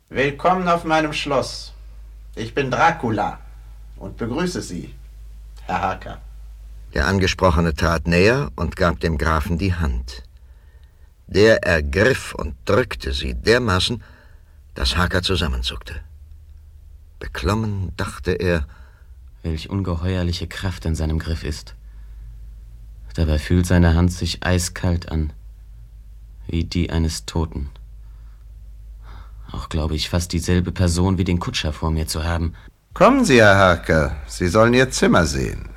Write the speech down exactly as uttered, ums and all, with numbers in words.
Willkommen auf meinem Schloss. Ich bin Dracula und begrüße Sie, Herr Harker. Der Angesprochene trat näher und gab dem Grafen die Hand. Der ergriff und drückte sie dermaßen, dass Harker zusammenzuckte. Beklommen dachte er, welch ungeheuerliche Kraft in seinem Griff ist. Dabei fühlt seine Hand sich eiskalt an, wie die eines Toten. Auch glaube ich fast dieselbe Person wie den Kutscher vor mir zu haben. Kommen Sie, Herr Harker, Sie sollen Ihr Zimmer sehen.